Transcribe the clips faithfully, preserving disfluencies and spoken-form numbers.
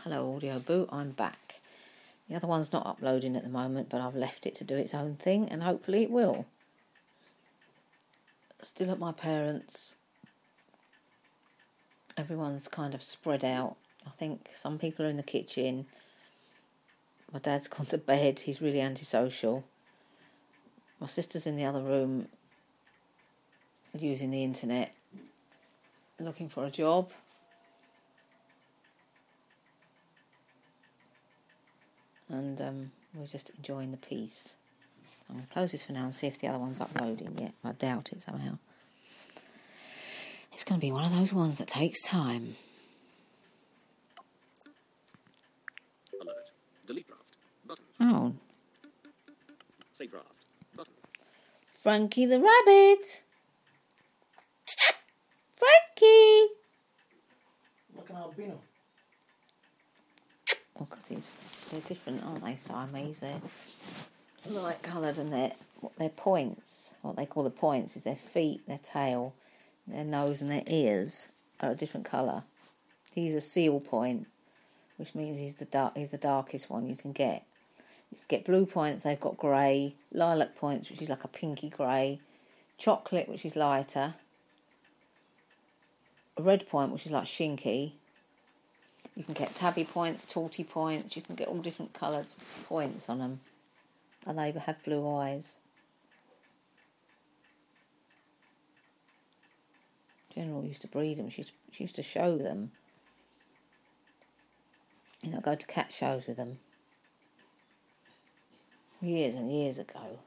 Hello Audio Boo, I'm back. The other one's not uploading at the moment, but I've left it to do its own thing, and hopefully it will. Still at my parents'. Everyone's kind of spread out. I think some people are in the kitchen. My dad's gone to bed. He's really antisocial. My sister's in the other room using the internet, looking for a job. And um, we're just enjoying the peace. I'm going to close this for now and see if the other one's uploading yet. I doubt it somehow. It's going to be one of those ones that takes time. Alert. Delete draft. Button. Oh. Save draft. Button. Frankie the rabbit. Frankie. Like an albino. Well, because he's they're different, aren't they? Siamese. They're light coloured, and their what their points, what they call the points, is their feet, their tail, their nose, and their ears are a different colour. He's a seal point, which means he's the dark. He's the darkest one you can get. You can get blue points. They've got grey, lilac points, which is like a pinky grey, chocolate, which is lighter, a red point, which is like shinky. You can get tabby points, torty points. You can get all different coloured points on them. And they have blue eyes. General used to breed them. She used to, she used to show them. You know, go to cat shows with them. Years and years ago.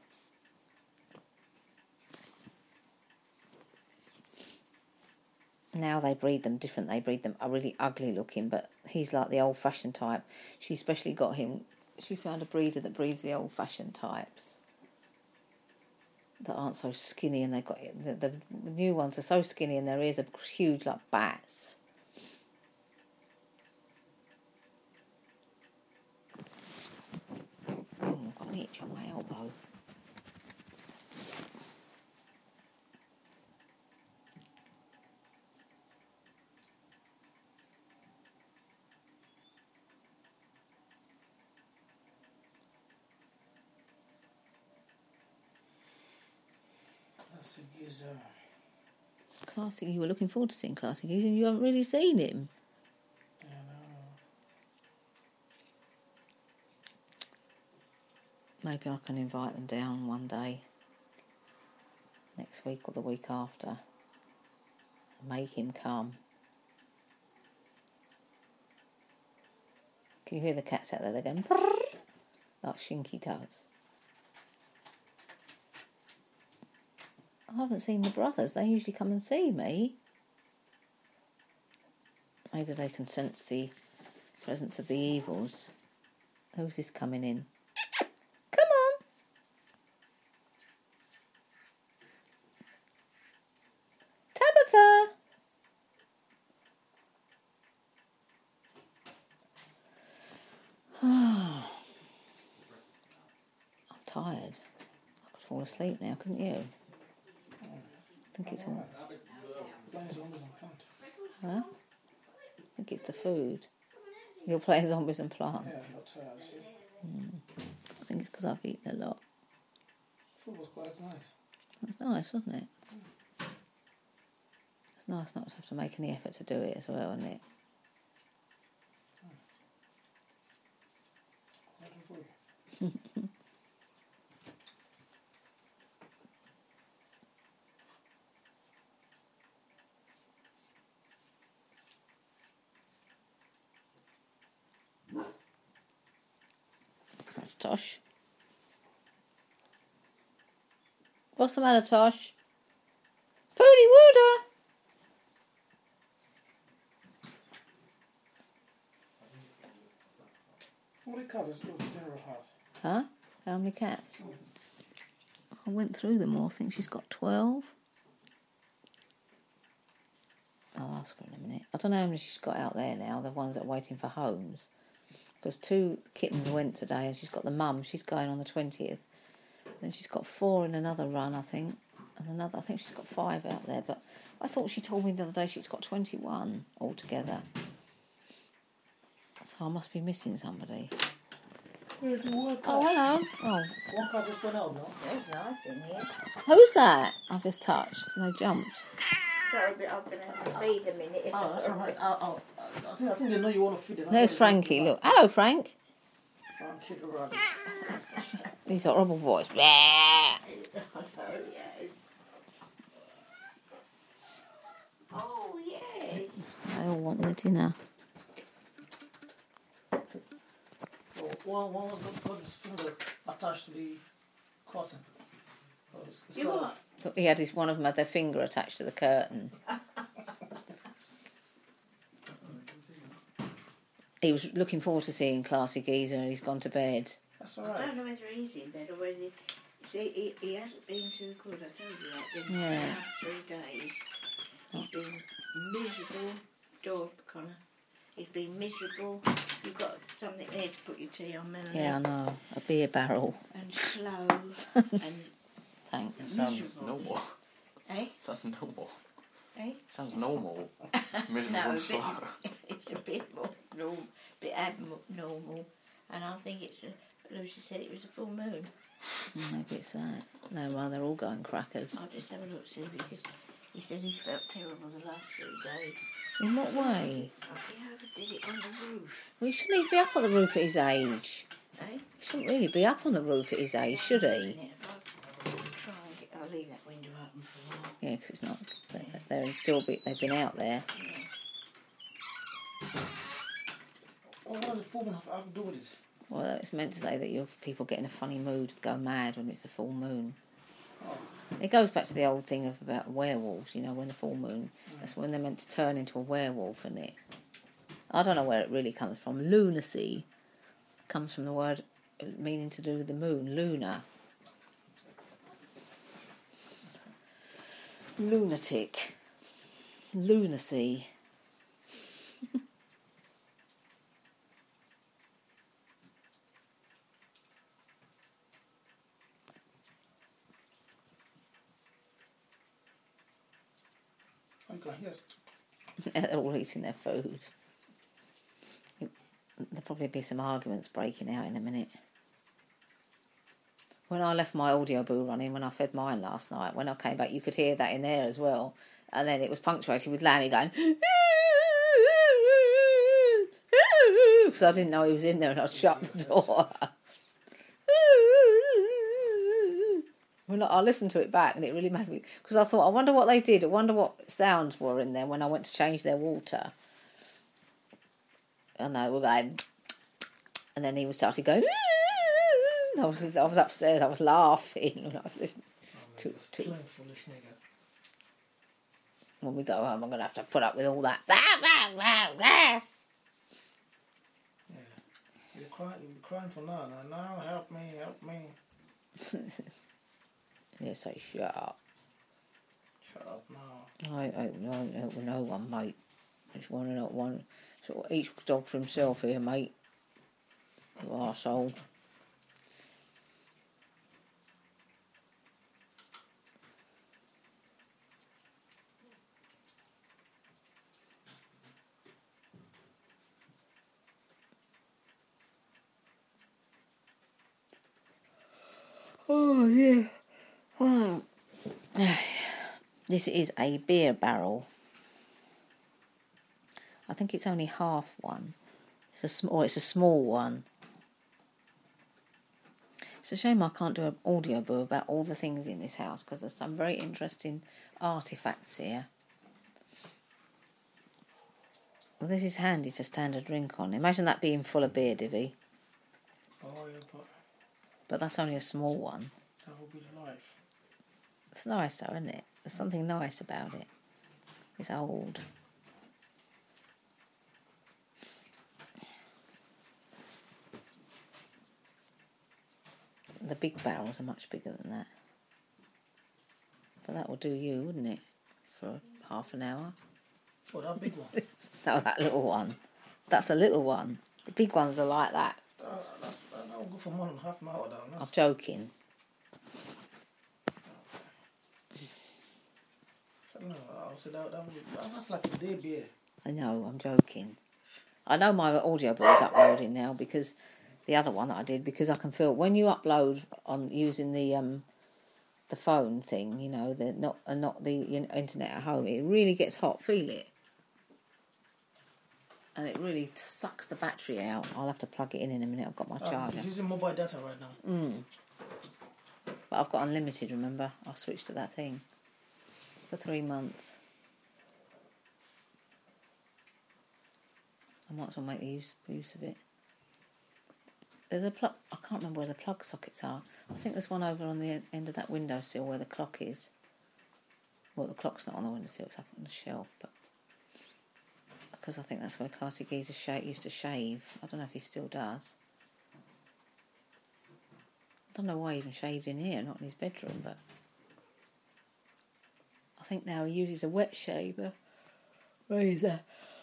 Now they breed them different. They breed them are really ugly looking, but he's like the old-fashioned type. She especially got him. She found a breeder that breeds the old-fashioned types that aren't so skinny, and they've got the, the new ones are so skinny, and their ears are huge like bats. Oh, I've got an itch on my elbow. Classic is uh, Classic, you were looking forward to seeing Classic. You you haven't really seen him. yeah, no. Maybe I can invite them down one day. Next week or the week after. Make him come. Can you hear the cats out there? They're going brrr, like Shinky does. I haven't seen the brothers. They usually come and see me. Maybe they can sense the presence of the evils. Who's this coming in? Come on! Tabitha! I'm tired. I could fall asleep now, couldn't you? I think it's all... Playing zombies on plant. Huh? I think it's the food. You're playing zombies and plant. Yeah, not tired. Mm. I think it's because I've eaten a lot. Food was quite nice. It was nice, wasn't it? It's nice not to have to make any effort to do it as well, isn't it? Quite a food. That's Tosh. What's the matter, Tosh? Foodie Wooder! How many cats does General have? Huh? How many cats? I went through them all. I think she's got twelve. I'll ask her in a minute. I don't know how many she's got out there now, the ones that are waiting for homes. Because two kittens went today, and she's got the mum. She's going on the twentieth. Then she's got four in another run, I think. And another, I think she's got five out there. But I thought she told me the other day she's got twenty-one altogether. So I must be missing somebody. Where's the work? Oh, hello. Oh, One car just went out now. It's nice in here. who's that? I've just touched and they jumped. Sorry, but I'm going to have to feed them in it. Oh, that's all right. Oh, oh, I, think, I think they know you want to feed them. There's Frankie. Look. Hello, Frank. Frankie the rabbit. He's got a horrible voice. Blah. Sorry, yes. Oh, yes. They all want their dinner. Oh, one, one was got, got his finger attached to the curtain. Oh, it's, it's You got a- what? He had his one of them had their finger attached to the curtain. He was looking forward to seeing Classy Geezer and he's gone to bed. That's all I right. don't know whether he's in bed or whether he... See, he, he hasn't been too good, I told you that, in Yeah. the last three days. He's been miserable, door, Connor. He's been miserable. You've got something there to put your tea on, Melanie. Yeah, I know. A beer barrel. And slow, and Thanks. Sounds miserable. normal. Eh? Sounds normal. Eh? Sounds normal. Miserable No, a and bit, slow. it's a bit more normal, bit abnormal. And I think it's a, Lucy said it was a full moon. Maybe it's that. No, well, they're all going crackers. I'll just have a look, see, because he said he felt terrible the last three days. In what way? I think he overdid it on the roof. Well, shouldn't he be up on the roof at his age? Eh? He shouldn't really be up on the roof at his age, should he? Yeah, if I try and get, I'll leave that window open for a while. Yeah, because it's not. They're still be, they've been out there. Oh, what does the full moon have, have to do with it? Well, it's meant to say that your people get in a funny mood, go mad when it's the full moon. Oh, It goes back to the old thing of about werewolves, you know, when the full moon, that's when they're meant to turn into a werewolf, isn't it? I don't know where it really comes from. Lunacy comes from the word meaning to do with the moon, lunar. Lunatic. Lunacy. you can hear it. They're all eating their food. There'll probably be some arguments breaking out in a minute. When I left my audio boo running, when I fed mine last night, when I came back, you could hear that in there as well. And then it was punctuated with Lammy going, because I didn't know he was in there and I shut the door. When I listened to it back and it really made me, because I thought, I wonder what they did, I wonder what sounds were in there when I went to change their water. And they were going, and then he was started going, I was, I was upstairs, I was laughing when I was listening. Oh, To- man, to- plain foolish nigga. When we go home, I'm going to have to put up with all that. Blah, blah, blah, blah. Yeah. You're crying, you're crying for now. Now, now, help me, help me. Yeah, so shut up. Shut up now. I ain't no, no, no one, mate. It's one and not one. Sort of each dog for himself here, mate. You arsehole. Oh, yeah. Wow. This is a beer barrel. I think it's only half one. It's a small. It's a small one. It's a shame I can't do an audio book about all the things in this house because there's some very interesting artifacts here. Well, this is handy to stand a drink on. Imagine that being full of beer, Divvy. Oh, yeah, but But that's only a small one. that will be the life. It's nice though, isn't it? There's something nice about it. It's old. The big barrels are much bigger than that. But that will do you, wouldn't it? For half an hour. Oh, that big one. No, that little one. That's a little one. The big ones are like that. Uh, that's, that will go for more than half an hour down. I'm That's, joking. no, I would say that, that would, that, that's like a day beer. I know, I'm joking. I know my audio book is uploading now because the other one that I did, because I can feel when you upload on using the um the phone thing, you know, the not and not the you know, internet at home, it really gets hot. Feel it, and it really t- sucks the battery out. I'll have to plug it in in a minute. I've got my Ah, charger, he's using mobile data right now. mm. but I've got unlimited. Remember, I switched to that thing for three months. I might as well make the use use of it. There's a plug. I can't remember where the plug sockets are. I think there's one over on the end of that windowsill where the clock is. Well, the clock's not on the windowsill; it's up on the shelf. But because I think that's where Classy Geezer sh- used to shave. I don't know if he still does. I don't know why he even shaved in here, not in his bedroom. But I think now he uses a wet shaver. Razor.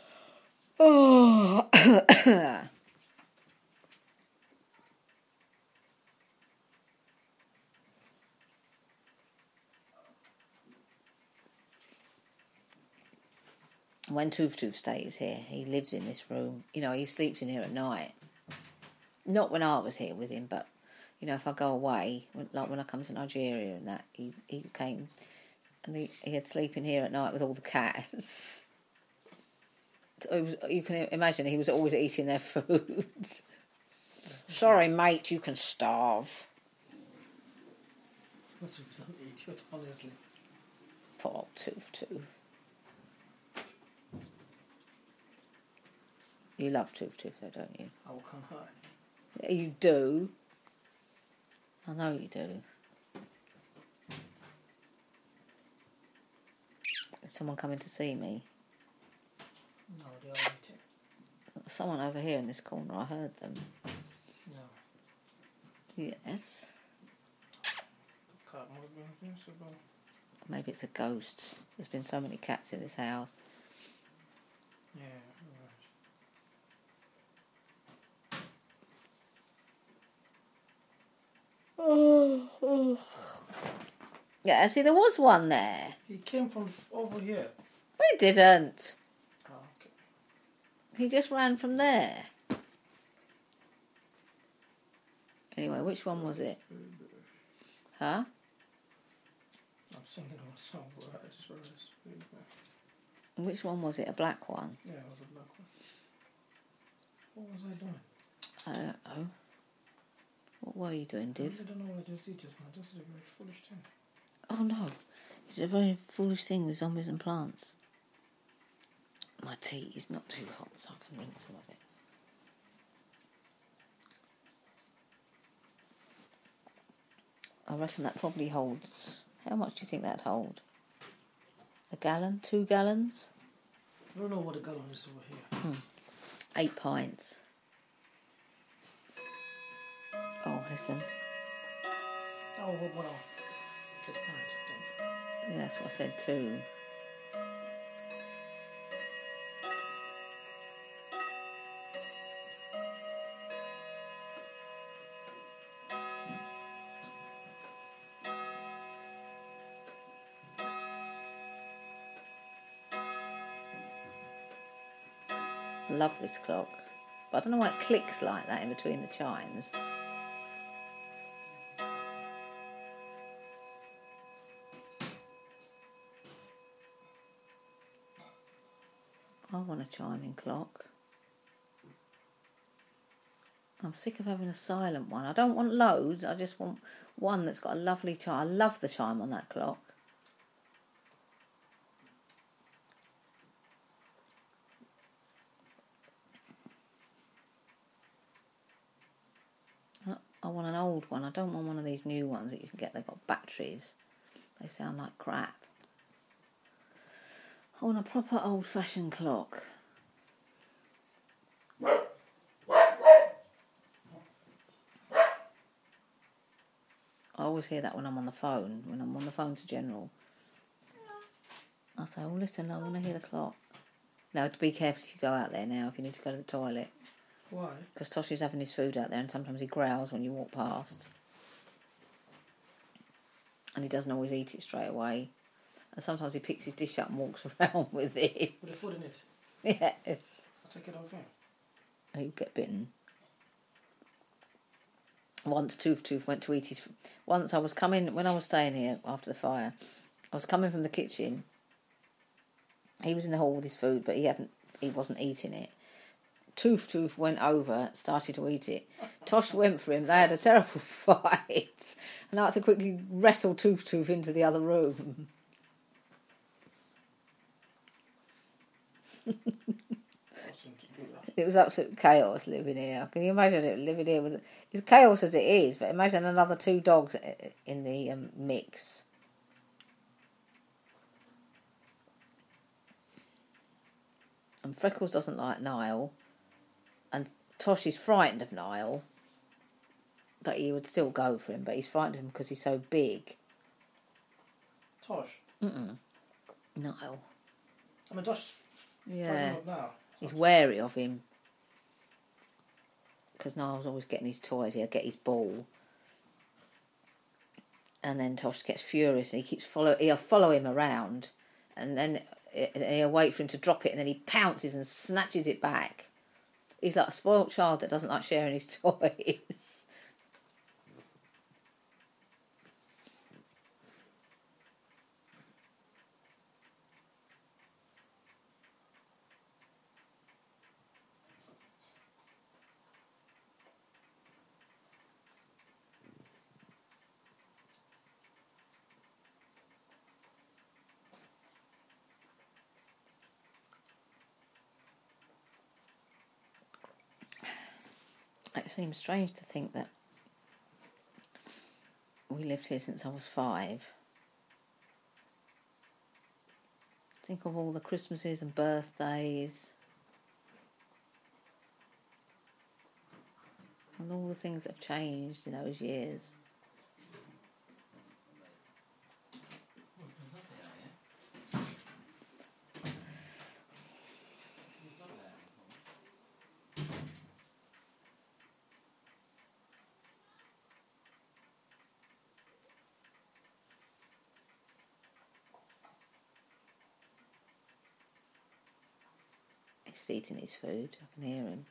Oh. When Toof Toof stays here, he lives in this room. You know, he sleeps in here at night. Not when I was here with him, but, you know, if I go away, when, like when I come to Nigeria and that, he, he came and he, he had sleep in here at night with all the cats. It was, you can imagine he was always eating their food. Sorry, mate, you can starve. What is an idiot, honestly. Poor old Toof Toof. You love Toof Toof though, don't you? How can I? Yeah, you do. I know you do. Is someone coming to see me? No, they are eating. Someone over here in this corner, I heard them. No. Yes. Cat might be invincible. Maybe it's a ghost. There's been so many cats in this house. Yeah, Oh, oh. Yeah, see, there was one there. he came from f- over here. He didn't. Oh, okay. He just ran from there. Anyway, which one was it? Huh? I'm singing a song, but I swear it's really bad. Which one was it? A black one? Yeah, it was a black one. What was I doing? I don't know. What were you doing, I Div? really don't know what I just did just now. Just a very foolish thing. Oh no, it's a very foolish thing with zombies and plants. My tea is not too hot, so I can drink some of it. I reckon that probably holds. How much do you think that'd hold? A gallon? Two gallons? I don't know what a gallon is over here. Eight pints. Oh, listen. Oh, what about get pints, I think. Yeah, that's what I said too. Love this clock. But I don't know why it clicks like that in between the chimes. I want a chiming clock. I'm sick of having a silent one. I don't want loads. I just want one that's got a lovely chime. I love the chime on that clock. I want an old one. I don't want one of these new ones that you can get. They've got batteries. They sound like crap. I want a proper old-fashioned clock. I always hear that when I'm on the phone. When I'm on the phone to General, I say, "Oh, listen, I want to hear the clock." Now, be careful if you go out there now. If you need to go to the toilet. Why? Because Toshi's having his food out there and sometimes he growls when you walk past. And he doesn't always eat it straight away. And sometimes he picks his dish up and walks around with it. Put the food in it. Yes. I'll take it off here. He'd get bitten. Once Tooth Tooth went to eat his... Once I was coming... When I was staying here after the fire, I was coming from the kitchen. He was in the hall with his food, but he hadn't. He wasn't eating it. Tooth Tooth went over, started to eat it. Tosh went for him. They had a terrible fight. And I had to quickly wrestle Tooth Tooth into the other room. It was absolute chaos living here. Can you imagine it living here with... It's chaos as it is, but imagine another two dogs in the um, mix. And Freckles doesn't like Niall. And Tosh is frightened of Niall. But he would still go for him. But he's frightened of him because he's so big. Tosh. Mm-mm. Niall. I mean, Tosh. Yeah. Now. He's wary of him. Because Niall's always getting his toys. He'll get his ball. And then Tosh gets furious and he keeps follow. He'll follow him around. And then he'll wait for him to drop it and then he pounces and snatches it back. He's like a spoilt child that doesn't like sharing his toys. It seems strange to think that we lived here since I was five. Think of all the Christmases and birthdays and all the things that have changed in those years. He's eating his food. I can hear him.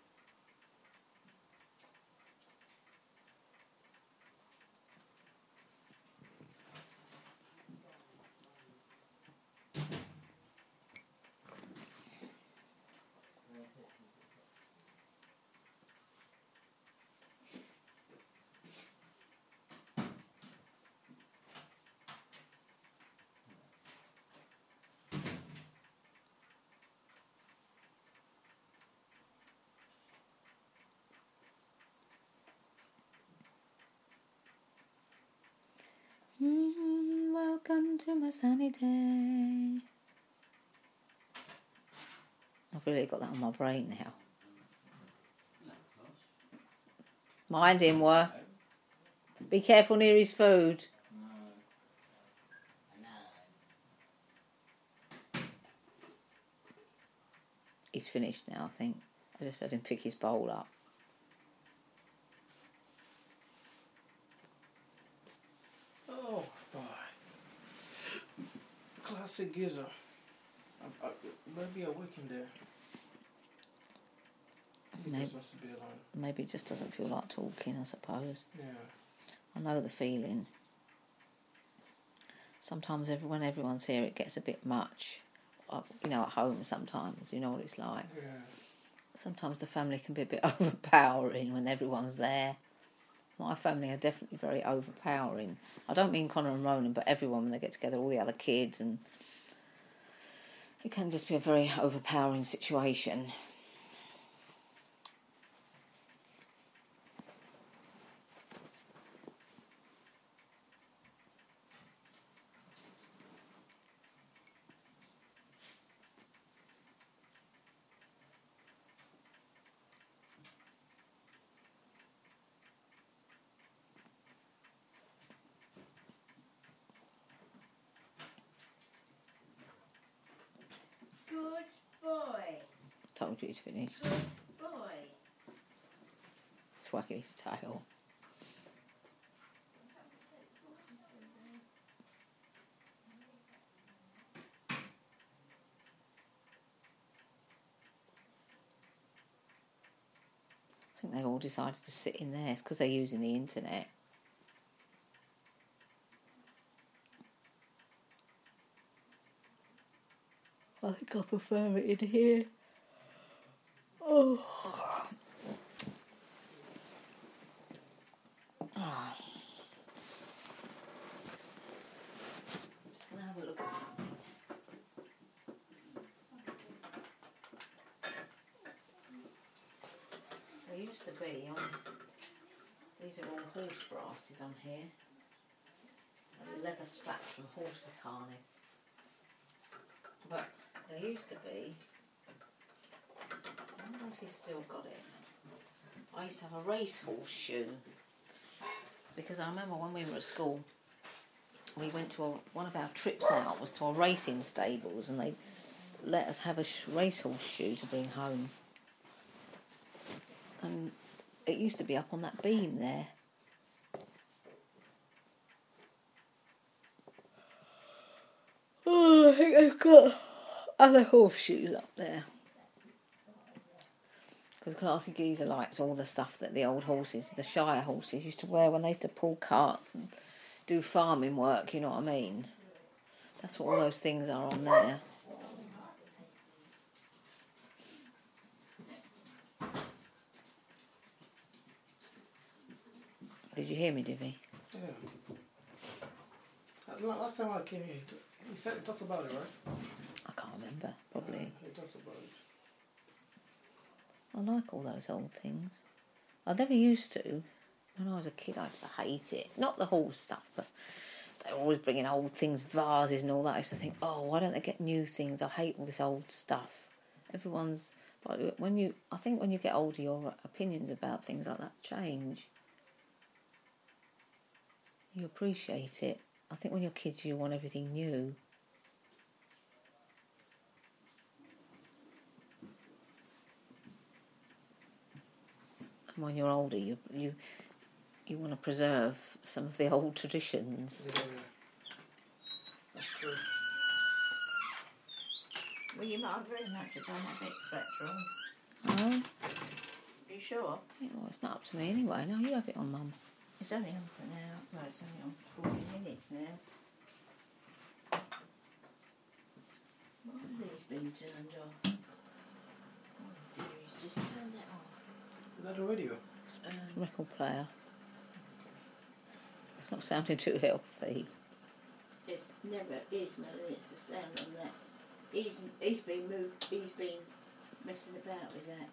Mm, welcome to my sunny day. I've really got that on my brain now. Mind him, were. Be careful near his food. He's finished now, I think. I just had him pick his bowl up. Oh, boy. Classic Giza. I, I, maybe I work in there. He Maybe, just wants to be alone. maybe it just doesn't feel like talking, I suppose. Yeah. I know the feeling. Sometimes every, when everyone's here it gets a bit much. Uh, You know, at home sometimes, you know what it's like. Yeah. Sometimes the family can be a bit overpowering when everyone's there. My family are definitely very overpowering. I don't mean Connor and Ronan, but everyone when they get together, all the other kids, and it can just be a very overpowering situation. Good boy. Told you to finish. Good boy. He's wagging his tail. I think they all decided to sit in there because they're using the internet. I think I prefer it in here. Oh. Oh. Just gonna have a look at something. There used to be on. These are all horse brasses on here. And leather straps from horses' harness. But there used to be. I wonder if he's still got it. I used to have a racehorse shoe. Because I remember when we were at school, we went to a, one of our trips out was to a racing stables, and they let us have a sh- racehorse shoe to bring home. And it used to be up on that beam there. Oh, I think I've got other horseshoes up there. Because Classy Geezer likes all the stuff that the old horses, the Shire horses, used to wear when they used to pull carts and do farming work, you know what I mean? That's what all those things are on there. Did you hear me, Divvy? Yeah. Uh, la- Last time I came here, he t- he said he talked about it, right? I can't remember, probably. Uh, he talked about it. I like all those old things. I never used to. When I was a kid, I used to hate it. Not the horse stuff, but they were always bringing old things, vases and all that. I used to think, oh, why don't they get new things? I hate all this old stuff. Everyone's... But when you... I think when you get older, your opinions about things like that change. You appreciate it. I think when you're kids, you want everything new. And when you're older, you you you want to preserve some of the old traditions. Yeah, that's true. Well, you might very much have done a bit better on. Oh, You sure? yeah, well, it's not up to me anyway. No, you have it on, Mum. It's only on for now. Well, it's only on for forty minutes now. Why have these been turned off? Oh dear, he's just turned it off. Is that the radio? Um, Record player. It's not sounding too healthy. It's never is, Melanie. It's the sound on that. He's he's been moved. He's been messing about with that.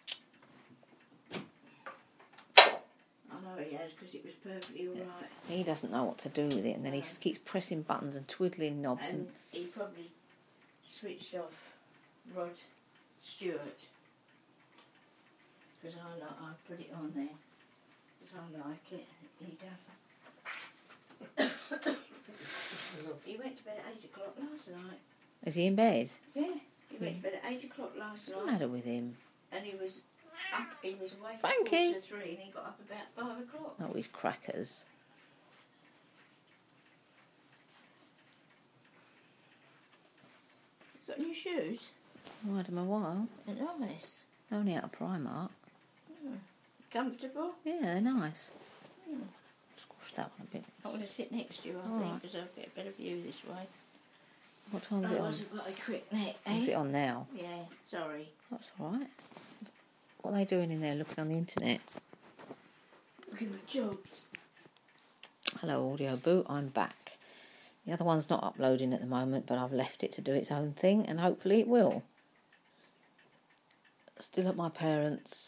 I know he has because it was perfectly all right. He doesn't know what to do with it, and then he s- keeps pressing buttons and twiddling knobs. And And he probably switched off Rod Stewart because I like I put it on there because I like it. He doesn't. He went to bed at eight o'clock last night. is he in bed? Yeah, he went to bed at eight o'clock last What's the night, matter with him? and he was up. He was awake at Frankie. quarter to three, and he got up about five o'clock. Oh, he's crackers. Got new shoes? I had him a while. They're nice. Only out of Primark. Comfortable. Yeah, they're nice. Hmm. Squash that one a bit. I want to sit next to you, I All think, right. because I'll get a better view this way. What time's it on? Otherwise, I've got a quick neck, eh? Is it on now? Yeah, sorry. That's all right. What are they doing in there looking on the internet? Looking for jobs. Hello, Audio Boot. I'm back. The other one's not uploading at the moment, but I've left it to do its own thing, and hopefully it will. Still at my parents'.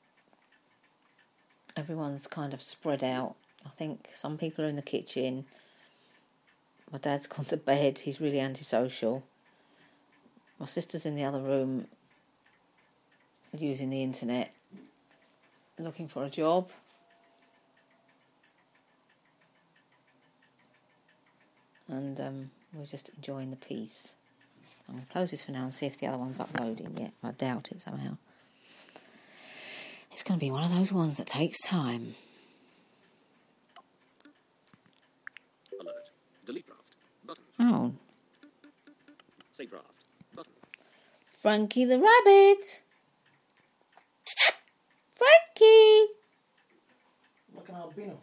Everyone's kind of spread out. I think some people are in the kitchen. My dad's gone to bed. He's really antisocial. My sister's in the other room using the internet, looking for a job. And um, we're just enjoying the peace. I'm going to close this for now and see if the other one's uploading yet. I doubt it somehow. It's going to be one of those ones that takes time. Alert. Delete draft. Button. Oh, Save draft. Button. Frankie the Rabbit! Frankie! albino?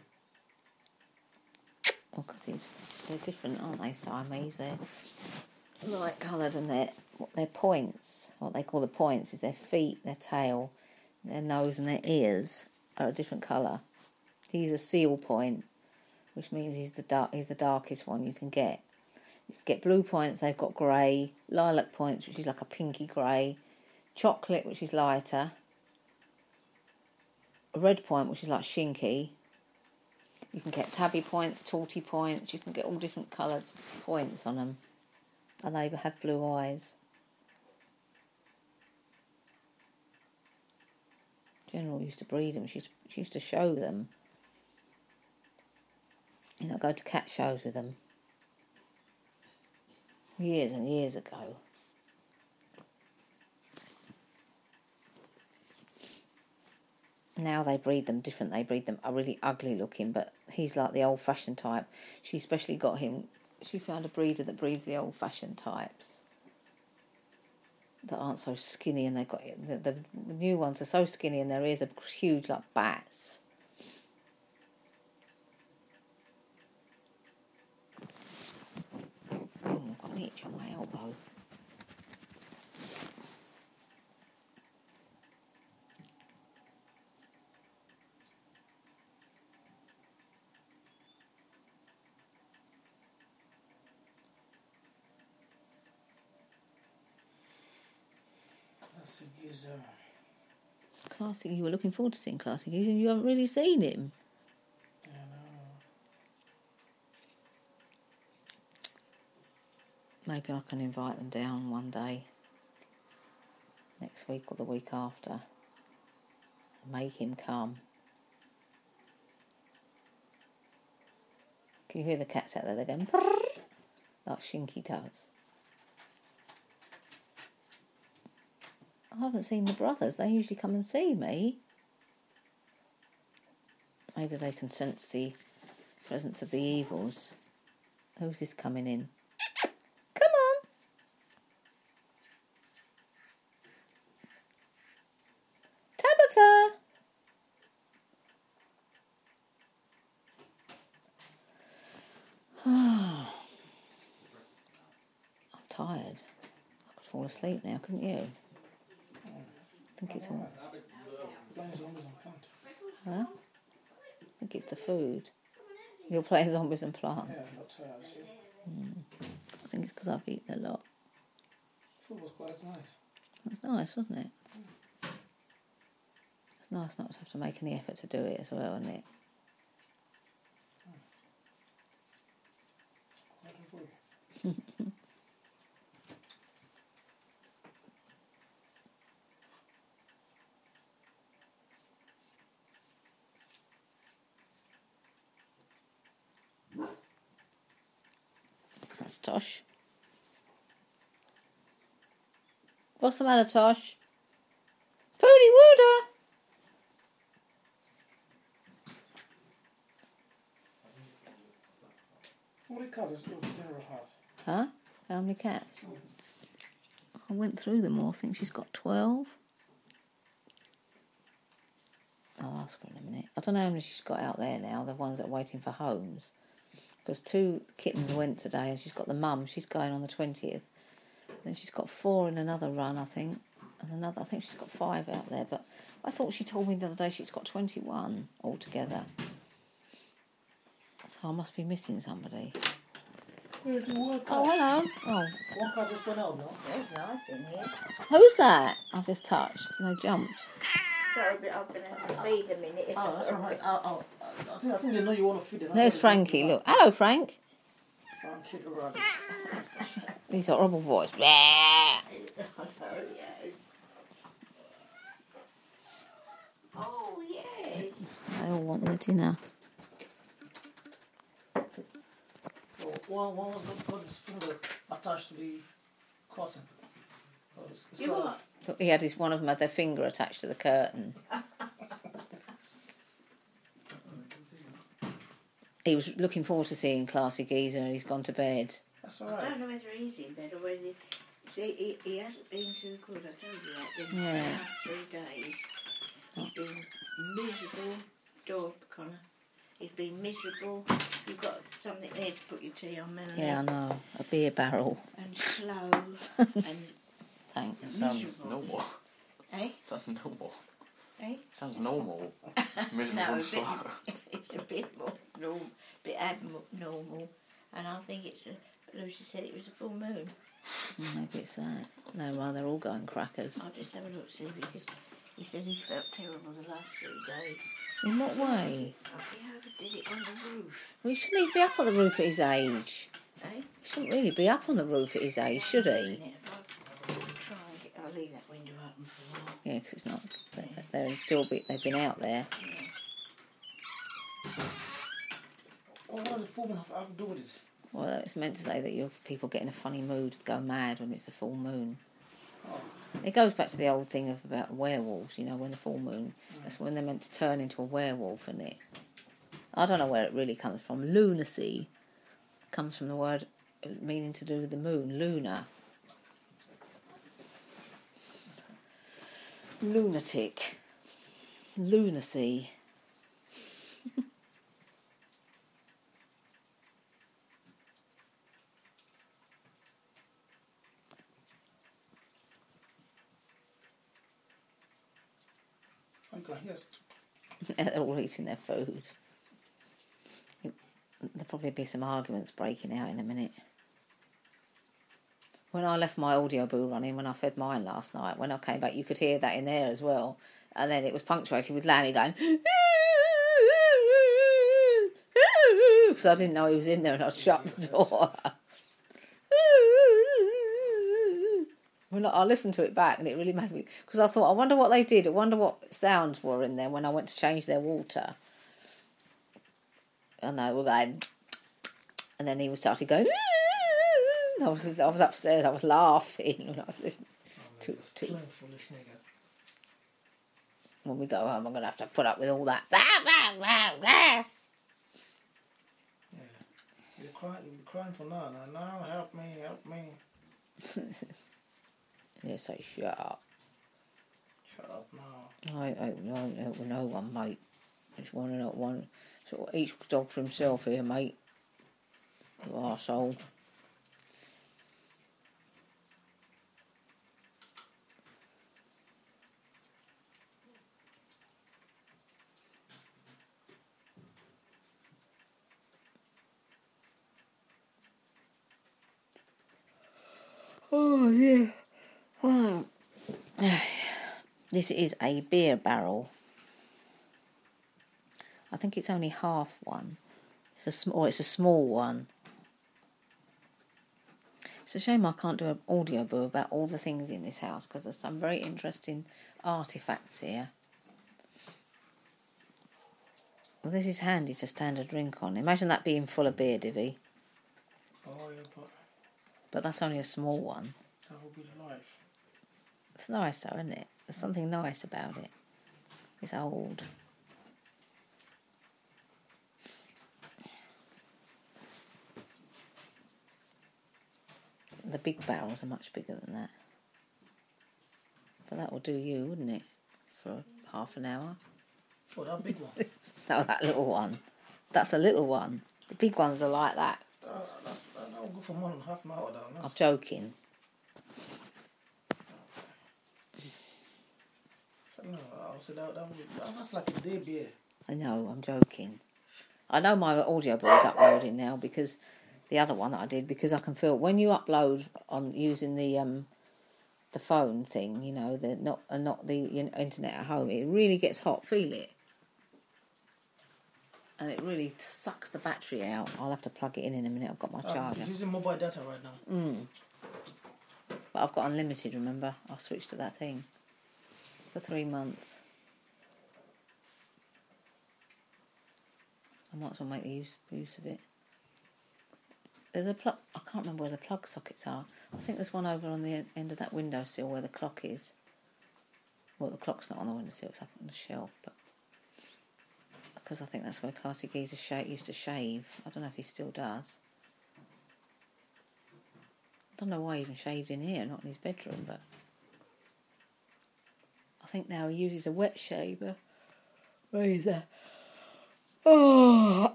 Oh, because he's they're different, aren't they? Siamese. They're light coloured, and their what their points, what they call the points, is their feet, their tail, their nose, and their ears are a different colour. He's a seal point, which means he's the dark. He's the darkest one you can get. You can get blue points. They've got grey, lilac points, which is like a pinky grey, chocolate, which is lighter, a red point, which is like shinky. You can get tabby points, torty points. You can get all different coloured points on them, and they have blue eyes. General used to breed them. She used to, she used to show them. You know, go to cat shows with them. Years and years ago. Now they breed them different. They breed them are really ugly looking, but he's like the old-fashioned type. She especially got him. She found a breeder that breeds the old-fashioned types that aren't so skinny, and they've got the, the new ones are so skinny, and their ears are huge like bats. Oh, I've got an itch on my elbow. Classic geezer. Classic, you were looking forward to seeing Classic, and you haven't really seen him. Yeah, no. Maybe I can invite them down one day, next week or the week after, and make him come. Can you hear the cats out there? They're going brrr, like Shinky does. I haven't seen the brothers. They usually come and see me. Maybe they can sense the presence of the evils. Who's this coming in? Come on! Tabitha! I'm tired. I could fall asleep now, couldn't you? I think it's all... Playing zombies on plant. Huh? I think it's the food. You're playing zombies and plant. Yeah, not tired. See? Mm. I think it's because I've eaten a lot. Food was quite nice. It was nice, wasn't it? It's nice not to have to make any effort to do it as well, isn't it? Quite good. That's Tosh. What's the matter, Tosh? Foodie Wooder! How many cats does General have? Huh? How many cats? I went through them all. I think she's got twelve. I'll ask her in a minute. I don't know how many she's got out there now, the ones that are waiting for homes. Because two kittens went today, and she's got the mum. She's going on the twentieth. Then she's got four in another run, I think. And another, I think she's got five out there. But I thought she told me the other day she's got twenty-one altogether. So I must be missing somebody. Where's the one cat? Oh, hello. Oh, One cat just went out now. There's nice in here. who's that? I've just touched and they jumped. Sorry, but I'm going to have to feed them in it. if Oh, I- that's all right. I, I, I, think, I think they know you want to feed them. There's Frankie, look. Hello, Frank. Frankie the rabbit. He's got a horrible voice. Blah. Oh, yes. Oh, yes. They all want their dinner. So one, one was got, got his finger attached to the curtain. Oh, it's, it's You got a- what? He had his one of them had their finger attached to the curtain. He was looking forward to seeing Classy Geezer, and he's gone to bed. That's all I right. don't know whether he's in bed or whether he, see, he, he hasn't been too good, I told you that, in Yeah. the last three days. He's been miserable, dog, Connor. He's been miserable. You've got something there to put your tea on, Melanie. Yeah, I know. A beer barrel. And slow and Thanks. Sounds miserable. normal. Eh? Sounds normal. Eh? Sounds normal. Miserable No, a and bit, slow. it's a bit more normal, bit abnormal. And I think it's a, Lucy said it was a full moon. Maybe it's that. No, well, they're all going crackers. I'll just have a look, see, because he said he felt terrible the last three days. In what way? I think I overdid it on the roof. Well, he shouldn't even be up on the roof at his age. Eh? He shouldn't really be up on the roof at his age, should he? Isn't it? If I try and get, I'll leave that window open for a while. Yeah, because it's not. They're still be, they've been out there. What does the full moon have, have to do with it? Well, it's meant to say that you're people get in a funny mood, go mad when it's the full moon. Oh, It goes back to the old thing of about werewolves, you know, when the full moon, that's when they're meant to turn into a werewolf, isn't it? I don't know where it really comes from. Lunacy comes from the word meaning to do with the moon, lunar. Lunatic. Lunacy. you can hear it. They're all eating their food. There'll probably be some arguments breaking out in a minute. When I left my audio boo running, when I fed mine last night, when I came back, you could hear that in there as well. And then it was punctuated with Lammy going, because I didn't know he was in there and I shut the door. Well, I listened to it back and it really made me, because I thought, I wonder what they did. I wonder what sounds were in there when I went to change their water. And they were going, and then he was started going, I was, I was upstairs, I was laughing when I was listening. Oh, To- man, that's to- plain foolish nigga. When we go home, I'm going to have to put up with all that. Blah, blah, blah, blah. Yeah. You're crying, you're crying for now. Now, now, help me, help me. Yeah, say, shut up. Shut up now. I ain't no, help with no one, mate. It's one and not one. Sort of each dog for himself here, mate. You arsehole. Oh, yeah. Wow. This is a beer barrel. I think it's only half one. It's a small. It's a small one. It's a shame I can't do an audio book about all the things in this house because there's some very interesting artifacts here. Well, this is handy to stand a drink on. Imagine that being full of beer, Divvy. Oh, yeah, but But that's only a small one. that will be the life. It's nice though, isn't it? There's something nice about it. It's old. The big barrels are much bigger than that. But that will do you, wouldn't it? For half an hour. Oh, that big one. No, that little one. That's a little one. The big ones are like that. that, that's, that, that will go for more than half an hour down. I'm That's, joking. no, I'll say that, that, will, that, that's like a day beer. I know, I'm joking. I know my audio book is uploading now because the other one that I did, because I can feel when you upload on using the um the phone thing, you know, the not uh, not the you know, internet at home, it really gets hot. Feel it, and it really t- sucks the battery out. I'll have to plug it in in a minute. I've got my Uh, charger, he's using mobile data right now. mm. but I've got unlimited. Remember, I'll switch to that thing for three months. I might as well make the use use of it. There's a plug. I can't remember where the plug sockets are. I think there's one over on the en- end of that windowsill where the clock is. Well, the clock's not on the windowsill; it's up on the shelf. But because I think that's where Classy Geezer sh- used to shave. I don't know if he still does. I don't know why he even shaved in here, not in his bedroom. But I think now he uses a wet shaver. Where is that? Oh.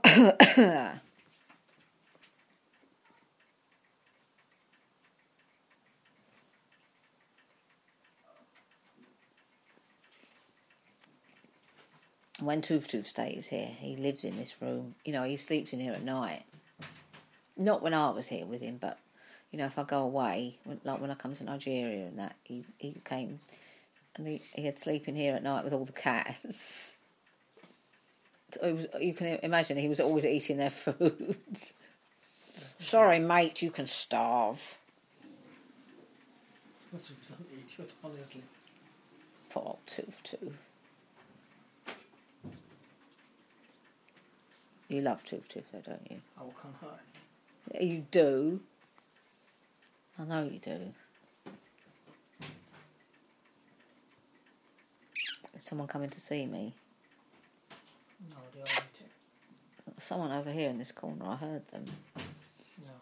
When Toof Toof stays here, he lives in this room. You know, he sleeps in here at night. Not when I was here with him, but, you know, if I go away, when, like when I come to Nigeria and that, he, he came and he, he had sleep in here at night with all the cats. It was, you can imagine he was always eating their food. Sorry, mate, you can starve. What is an idiot, honestly. Poor old Toof Toof. You love Toof Toof though, don't you? How can I? Yeah, you do. I know you do. Is someone coming to see me? No, they are eating. Someone over here in this corner, I heard them. No.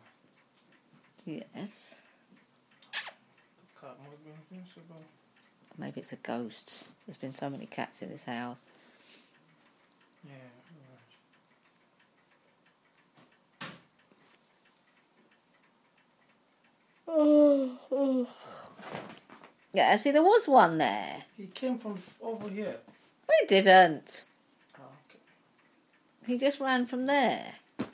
Yes. Cat might be invincible. Maybe it's a ghost. There's been so many cats in this house. Yeah, Oh, oh. Yeah, see, there was one there. he came from f- over here. But he didn't. Oh, okay. He just ran from there.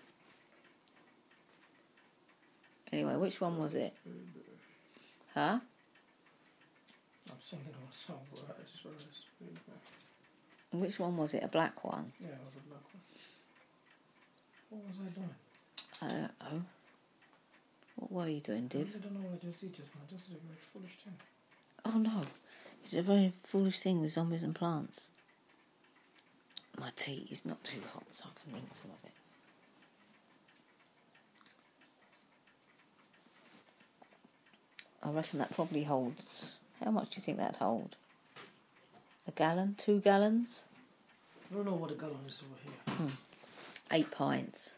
Anyway, which one was it? Huh? I'm singing a song, but I swear it's really bad. Which one was it? A black one? Yeah, it was a black one. What was I doing? I don't know. What were you doing, I Div? really don't know what I just did just now. I just did a very foolish thing. Oh no, you did a very foolish thing with zombies and plants. My tea is not too hot, so I can drink some of it. I reckon that probably holds. How much do you think that'd hold? A gallon? Two gallons? I don't know what a gallon is over here. Eight pints.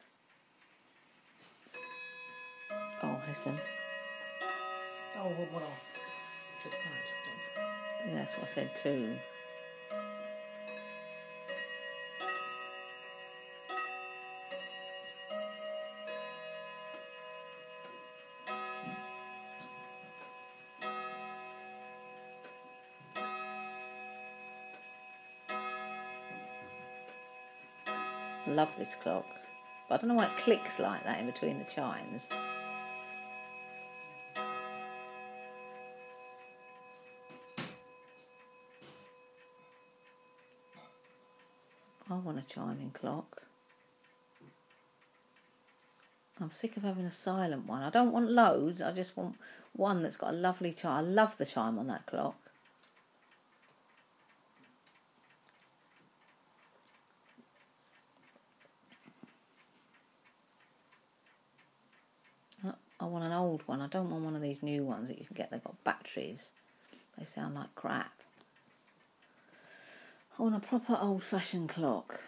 Oh, listen. Oh, what about get pants, I think. Yeah, that's what I said too. Love this clock. But I don't know why it clicks like that in between the chimes. I want a chiming clock. I'm sick of having a silent one. I don't want loads. I just want one that's got a lovely chime. I love the chime on that clock. I want an old one. I don't want one of these new ones that you can get. They've got batteries. They sound like crap. I want a proper old-fashioned clock.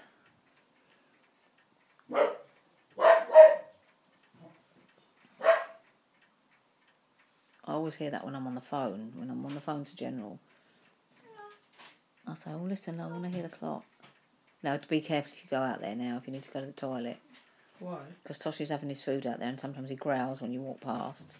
I always hear that when I'm on the phone. When I'm on the phone to General, I say, "Oh, listen, I want to hear the clock." Now, to be careful if you go out there now. If you need to go to the toilet. Why? Because Toshi's having his food out there and sometimes he growls when you walk past.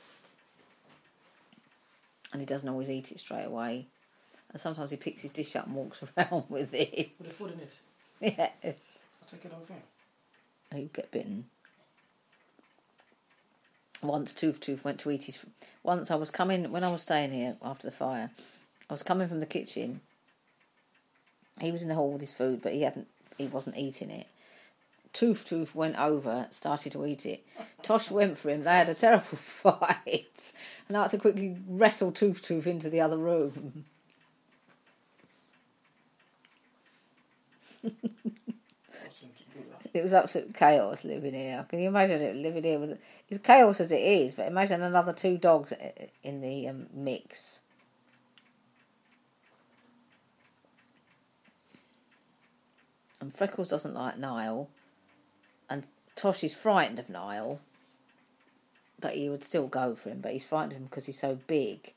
And he doesn't always eat it straight away. And sometimes he picks his dish up and walks around with it. With the food in it. Yes. I'll take it off him. He'll get bitten. Once Toof Toof went to eat his... Once I was coming... When I was staying here after the fire, I was coming from the kitchen. He was in the hall with his food, but he hadn't. He wasn't eating it. Toof Toof went over, started to eat it. Tosh went for him. They had a terrible fight. And I had to quickly wrestle Toof Toof into the other room. It was absolute chaos living here. Can you imagine it living here with... It's chaos as it is, but imagine another two dogs in the um, mix. And Freckles doesn't like Niall. And Tosh is frightened of Niall. But he would still go for him. But he's frightened of him because he's so big.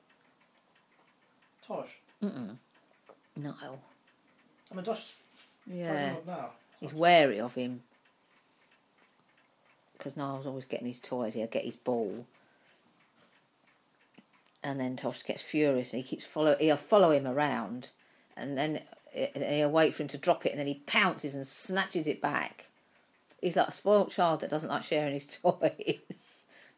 Tosh. Mm-mm. Niall. I mean, Tosh. Yeah. Fighting up now. He's wary of him. Because Niall's always getting his toys. He'll get his ball. And then Tosh gets furious and he keeps follow. He'll follow him around. And then he'll wait for him to drop it. And then he pounces and snatches it back. He's like a spoilt child that doesn't like sharing his toys.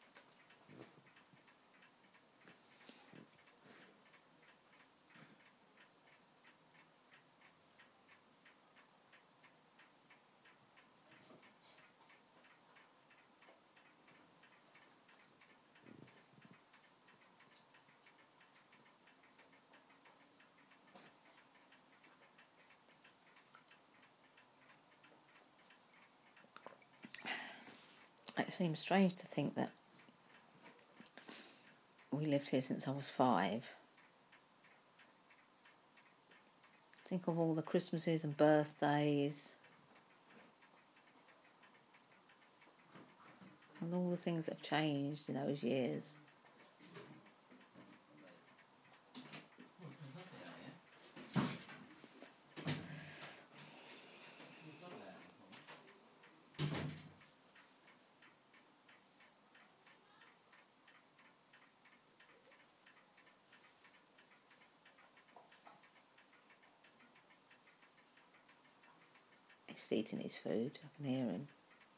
It seems strange to think that we lived here since I was five. Think of all the Christmases and birthdays and all the things that have changed in those years. He's eating his food. I can hear him.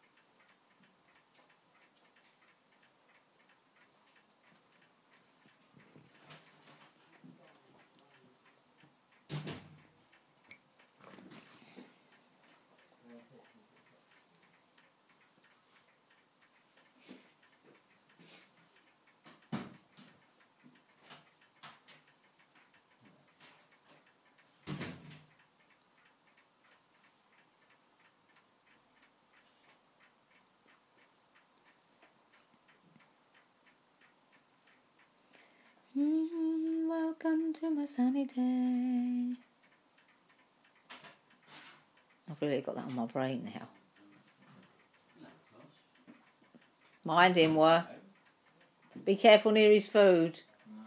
Mm, welcome to my sunny day. I've really got that on my brain now. Mind him, were. Be careful near his food.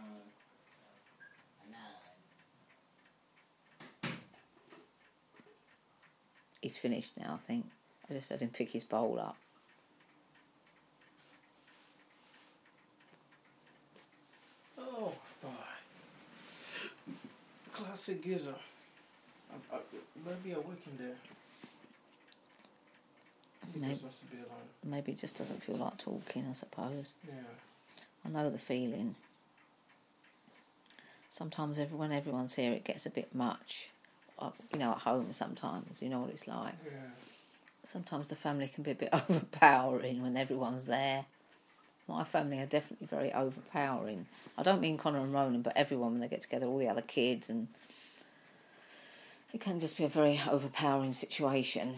He's finished now, I think. I just had him pick his bowl up. Oh, boy. Classic Giza. I, I, maybe I work in there. He Maybe, just wants to be alone. maybe it just doesn't feel like talking, I suppose. Yeah. I know the feeling. Sometimes every, when everyone's here it gets a bit much. Uh, You know, at home sometimes, you know what it's like. Yeah. Sometimes the family can be a bit overpowering when everyone's there. My family are definitely very overpowering. I don't mean Connor and Ronan, but everyone when they get together, all the other kids, and it can just be a very overpowering situation.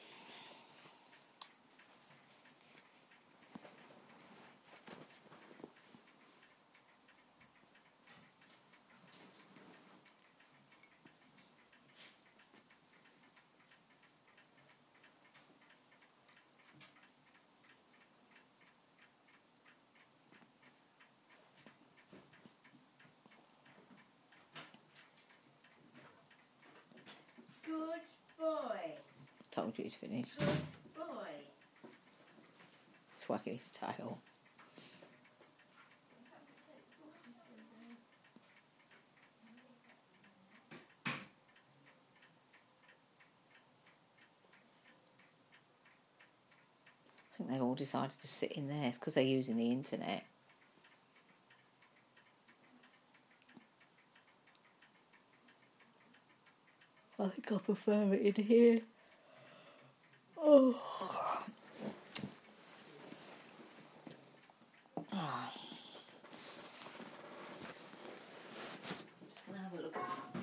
Good boy. Told you to finish. Good boy. He's wagging his tail. I think they've all decided to sit in there because they're using the internet. I think I prefer it in here. Oh. Ah. Just gonna have a look at something.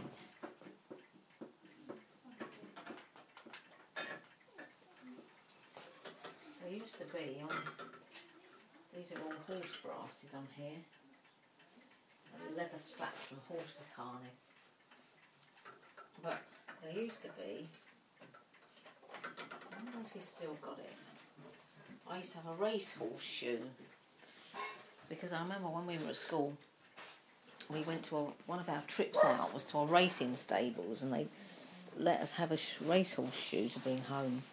There used to be on. These are all horse brasses on here. A leather strap from horse's harness. But there used to be, I don't know if he's still got it. I used to have a racehorse shoe because I remember when we were at school, we went to a, one of our trips out was to a racing stables, and they let us have a sh- racehorse shoe to bring home.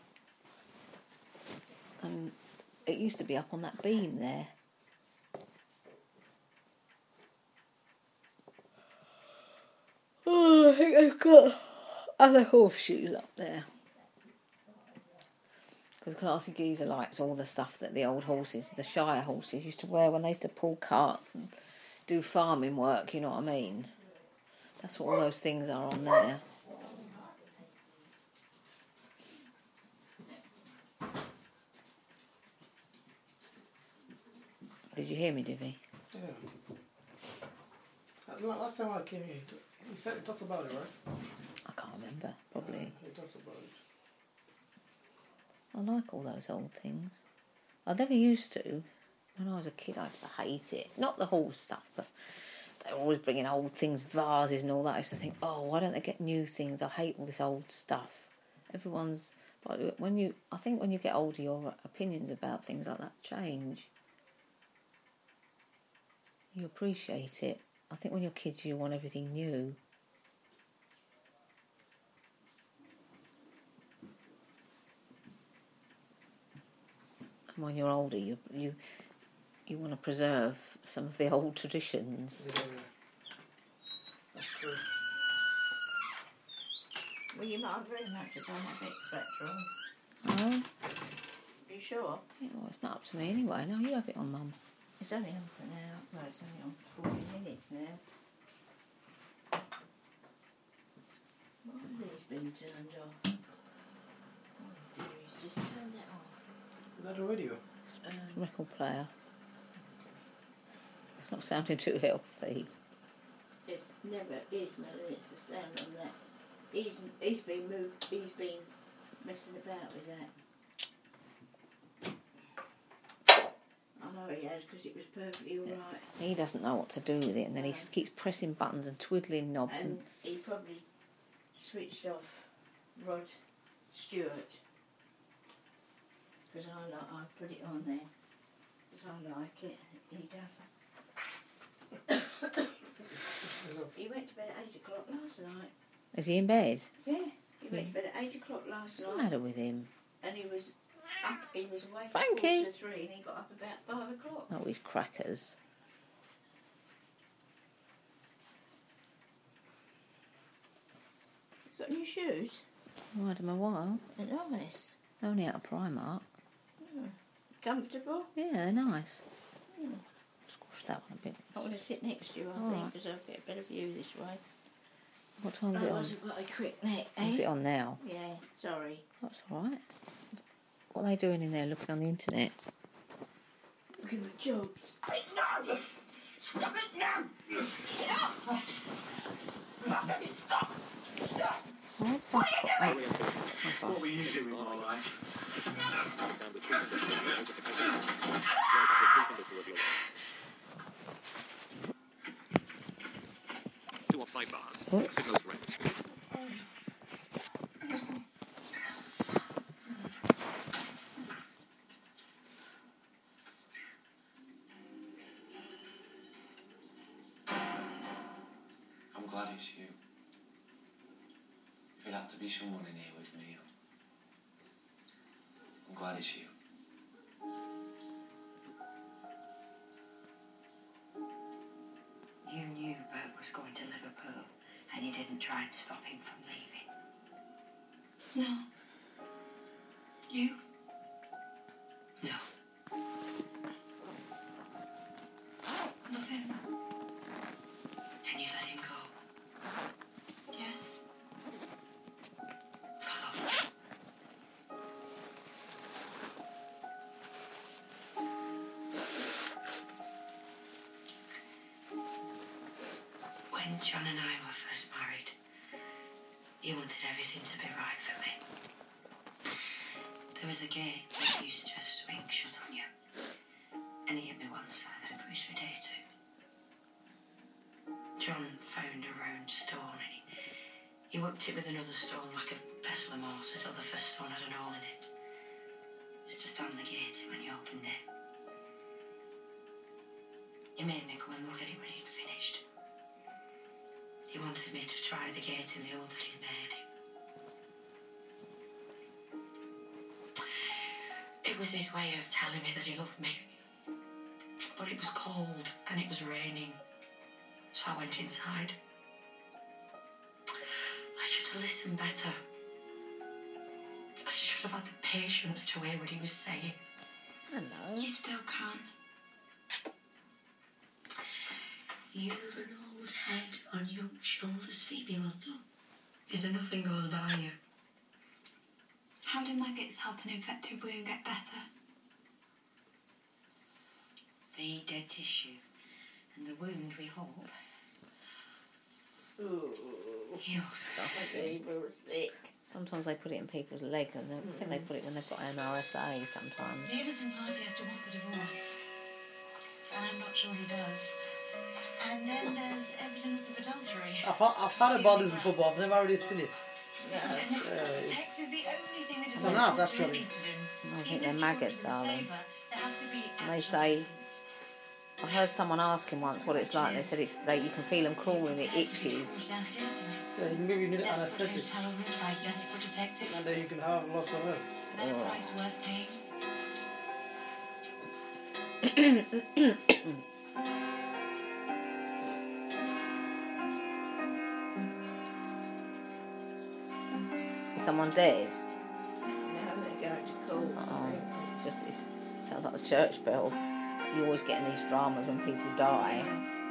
And it used to be up on that beam there. Oh, I think they've got other horseshoes up there. Because Classy Geezer likes all the stuff that the old horses, the Shire horses, used to wear when they used to pull carts and do farming work, you know what I mean? That's what all those things are on there. Did you hear me, Divvy? Yeah. Uh, la- Last time I came here, he t- he said he talked about it, right? I can't remember, probably. Yeah, he talked about it. I like all those old things. I never used to. When I was a kid, I used to hate it. Not the horse stuff, but they were always bringing old things, vases and all that. I used to think, oh, why don't they get new things? I hate all this old stuff. Everyone's... But when you... I think when you get older, your opinions about things like that change. You appreciate it. I think when you're kids, you want everything new. And when you're older, you you you want to preserve some of the old traditions. Yeah, that's true. Well, you might very much if I'm a bit spectral. Oh, Are you sure? yeah, well, it's not up to me anyway. No, you have it on, Mum. It's only on for now. Well, it's only on for forty minutes now. Why have these been turned off? Oh dear, he's just turned it off. Is that the radio? Um, Record player. It's not sounding too healthy. it's never is, Melanie. It's the sound on that. He's he's been moved. He's been messing about with that. I know he has because it was perfectly all right. He doesn't know what to do with it, and then he No. keeps pressing buttons and twiddling knobs. And And he probably switched off Rod Stewart because I like I put it on there because I like it. He doesn't. He went to bed at eight o'clock last night. is he in bed? Yeah, he went to bed at eight o'clock last What's the night, matter with him? and he was up. He was awake Frankie. at quarter to three, and he got up about five o'clock. Oh, he's crackers. Got new shoes? I had them a while. They're nice. Only out of Primark. Comfortable. Yeah, they're nice. Hmm. Squash that one a bit. I want to sit next to you, I All think, right. because I'll get a better view this way. What time is it on? Otherwise, I've got a quick neck, eh? Is it on now? Yeah, sorry. That's all right. What are they doing in there looking on the internet? Looking for jobs. Stop it now! Stop! Stop! Stop! Why did I put that? What were you doing, all right? Down with three fingers to the notifications. Slide up with three fingers to upload. Two or five bars. Oops. Signals red. I'm glad it's you. If it had to be someone in here with me, I'm glad it's you. You knew Bert was going to Liverpool and you didn't try and stop him from leaving. No. You? No. Love him. And you let him go. Yes. For love. When John and I were first married, he wanted everything to be right for me. There was a gate that used to swing shut on you, and he hit me once and it was for day two. John found a round stone and he, he whipped it with another stone like a pestle of mortar till the first stone had an hole in it. Just to stand the gate when he opened it. He made me come and look at it when he'd finished. He wanted me to try the gate in the hole that he'd made. It was his way of telling me that he loved me. But it was cold and it was raining, so I went inside. I should have listened better. I should have had the patience to hear what he was saying. Hello. You still can. You've an old head on young shoulders, Phoebe Rundle. Is there nothing goes by you? How do maggots help an infected wound get better? They eat dead tissue, and the wound, we hope, Ooh. heals. They were sick. Sometimes they put it in people's leg, and they, I think they put it when they've got M R S A sometimes. Davison Party has to want the divorce, and I'm not sure he does. And then there's evidence of adultery. I've, ha- I've heard about this before, but I've never really seen it. This is Yeah. sex is the only thing that It's is an art, actually. I think they're maggots, darling. And they say, I heard someone ask him once what it's like, and they said it's like you can feel them crawling, it itches. Yeah, maybe you need anesthetics. And then you can have lots of it. Is that a price worth paying? Is someone dead? Now they're going to court. Oh, just it sounds like the church bell. You always get in these dramas when people die.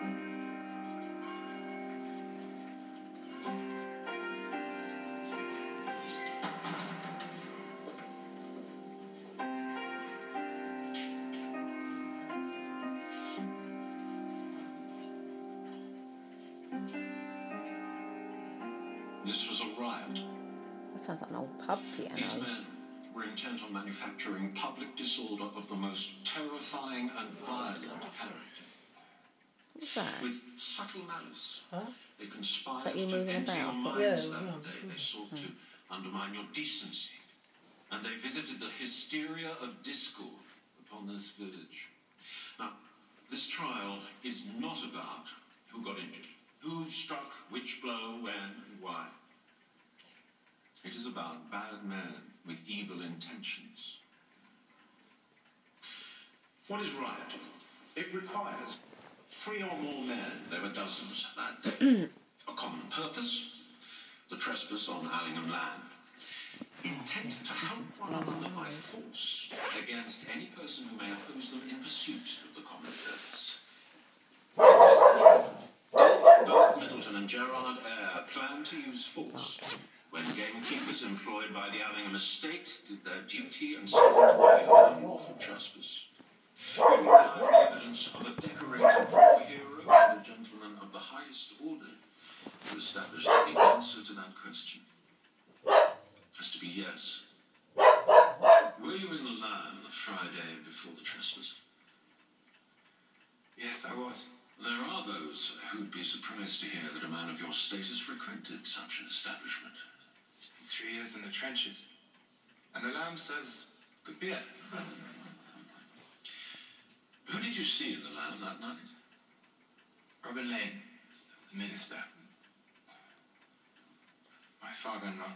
This was a riot. That sounds like an old pub These piano. men were intent on manufacturing public disorder of the most terrifying and violent character. What's that? With subtle malice, Huh? they conspired Is that you to moving enter your about? minds Yeah, that yeah, day. that's They good. sought to undermine your decency, and they visited the hysteria of discord upon this village. Now, this trial is not about who got injured, who struck which blow, when, and why. It is about bad men with evil intentions. What is riot? It requires three or more men, there were dozens that day, a common purpose, the trespass on Allingham land, intent to help one another by force against any person who may oppose them in pursuit of the common purpose. Both Middleton and Gerard Eyre planned to use force when gamekeepers employed by the Allingham estate did their duty and stood away on unlawful trespass. We now have the evidence of a decorated war hero and a gentleman of the highest order to establish that the answer to that question has to be yes. Were you in the land the Friday before the trespass? Yes, I was. There are those who'd be surprised to hear that a man of your status frequented such an establishment. Three years in the trenches. And the lamb says, good beer. Who did you see in the land that night? Robin Lane, the minister. My father-in-law.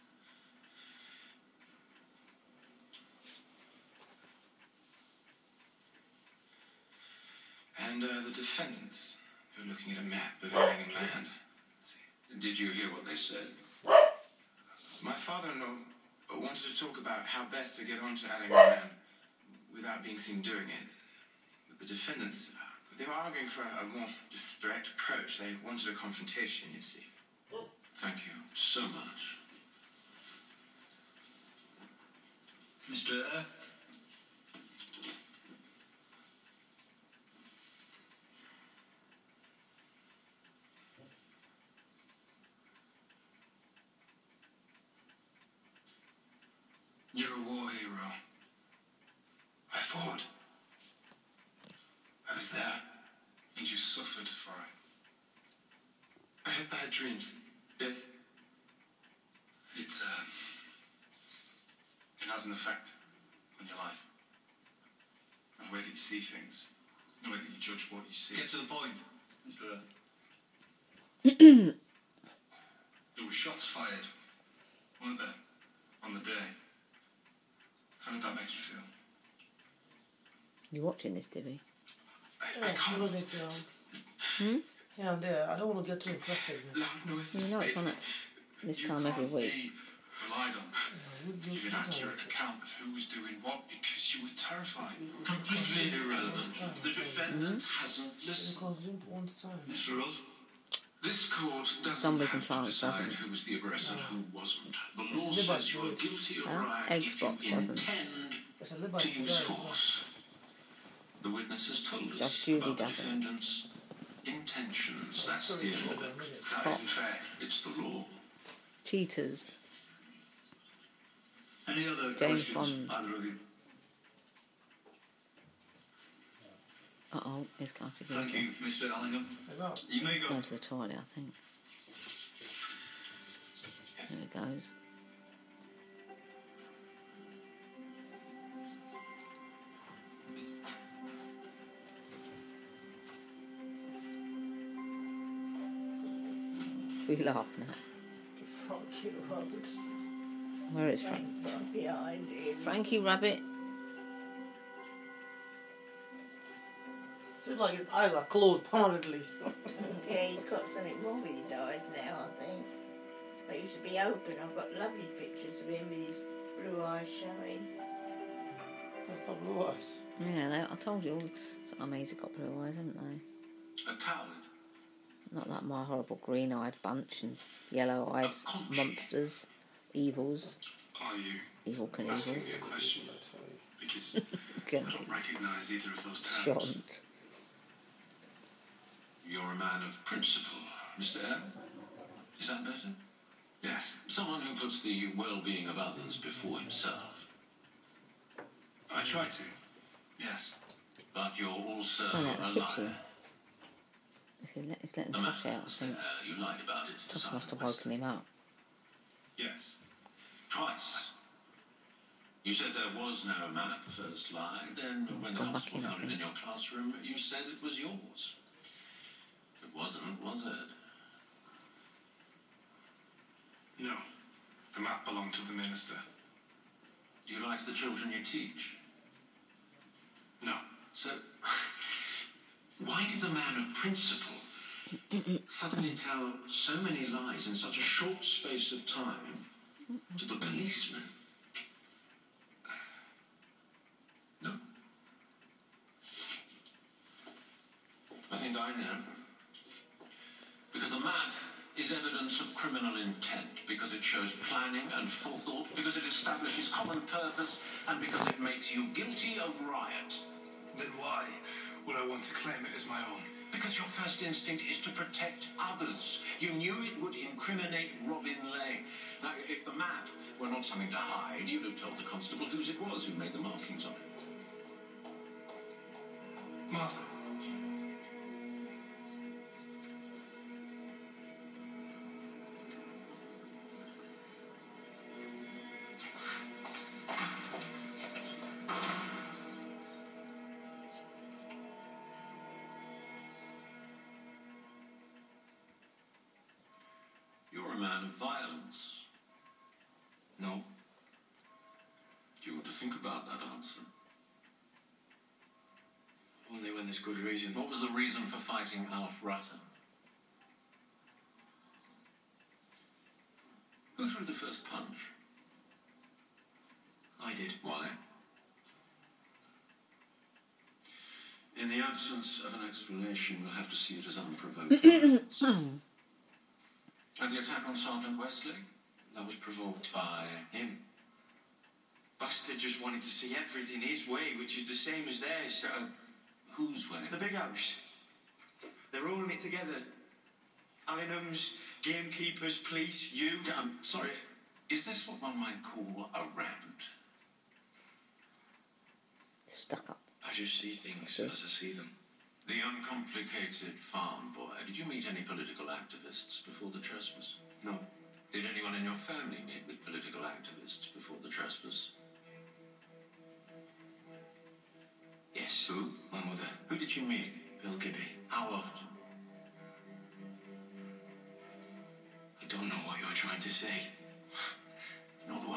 And uh, the defendants, who are looking at a map of Allingham land. Did you hear what they said? My father-in-law wanted to talk about how best to get onto Allingham land without being seen doing it. But the defendants, they were arguing for a more d- direct approach. They wanted a confrontation, you see. Thank you so much. Mister Eyre? You're a war hero. I fought. I was there. And you suffered for it. I had bad dreams. Yes. It, uh, it has an effect on your life. On the way that you see things. The way that you judge what you see. Get to the point, Mister Eyre. There were shots fired, weren't there, on the day? How did that make you feel? You watching this, Divvy? I, I Yeah, can't. you don't need to, um, Hmm? here and there. I don't want to get too invested in it. Loud noises. You know it's on at this time every week. Be relied on. You do- Give you an know accurate it. account of who was doing what because you were terrified. Completely irrelevant. The defendant hasn't You listened. consumed once time. Mister Rose? This court doesn't Zombies in have France to decide doesn't. who was the aggressor and who wasn't. The It's law liberal says you are choice. guilty of Huh? riot if you Xbox doesn't. intend It's a to liberty to use die. force. The witness has told us Judge Judy about the doesn't. defendant's intentions. That's the Sorry, end of it. That isn't Cops. fair. It's the law. Cheaters. Any other James questions, Bond. either of you? Uh oh, he's Thank Castigator. you, Mister Allingham. Is that? You may go. Going to the toilet, I think. There he goes. We laughing at. Frankie Roberts. Where is Frank? From behind him. Frankie Rabbit. Seems like his eyes are closed permanently. Yeah, he's got something wrong with his eyes now, I think. They used to be open. I've got lovely pictures of him with his blue eyes showing. That's got blue eyes. Yeah, they, I told you all Siamese have got blue eyes, haven't they? A coward. Not like my horrible green-eyed bunch and yellow-eyed monsters, evils, Are you evil asking me Knievel's. a question? Because I Good. don't recognise either of those terms. Shouldn't. You're a man of principle, Mister Eyre. Is that better? Yes. Someone who puts the well-being of others before himself. I try to. Yes. But you're also Gone out a of the kitchen. liar. He's, let, he's letting The man Tosh out, I was think. there. You lied about it. to Tosh Sergeant must have Wesley. woken him up. Yes. Twice. You said there was no map, first lie. Then, when the gone back constable in, I found it in think. your classroom, you said it was yours. It wasn't, was it? No. The map belonged to the minister. Do you like the children you teach? No. So, why does a man of principle suddenly tell so many lies in such a short space of time to the policeman? No? I think I know. Because the map is evidence of criminal intent, because it shows planning and forethought, because it establishes common purpose, and because it makes you guilty of riot. Then why would I want to claim it as my own? Because your first instinct is to protect others. You knew it would incriminate Robin Lane. Now, if the map were not something to hide, you'd have told the constable whose it was who made the markings on it. Martha. You're a man of violence. No. Do you want to think about that answer? Only when there's good reason. What was the reason for fighting Alf Rutter? Who threw the first punch? I did. Why? In the absence of an explanation, we'll have to see it as unprovoked violence. And the attack on Sergeant Wesley? That was provoked By him. Bastard just wanted to see everything his way, which is the same as theirs. uh, whose way? The big house. They're all in it together. Allingham's, gamekeepers, police, you. Yeah, I'm sorry. Is this what one might call a rant? Stuck up. I just see things Sure. as I see them. The uncomplicated farm boy. Did you meet any political activists before the trespass? No. Did anyone in your family meet with political activists before the trespass? Yes. Who? My mother. Who did you meet? Bill Gibby. How often? I don't know what you're trying to say.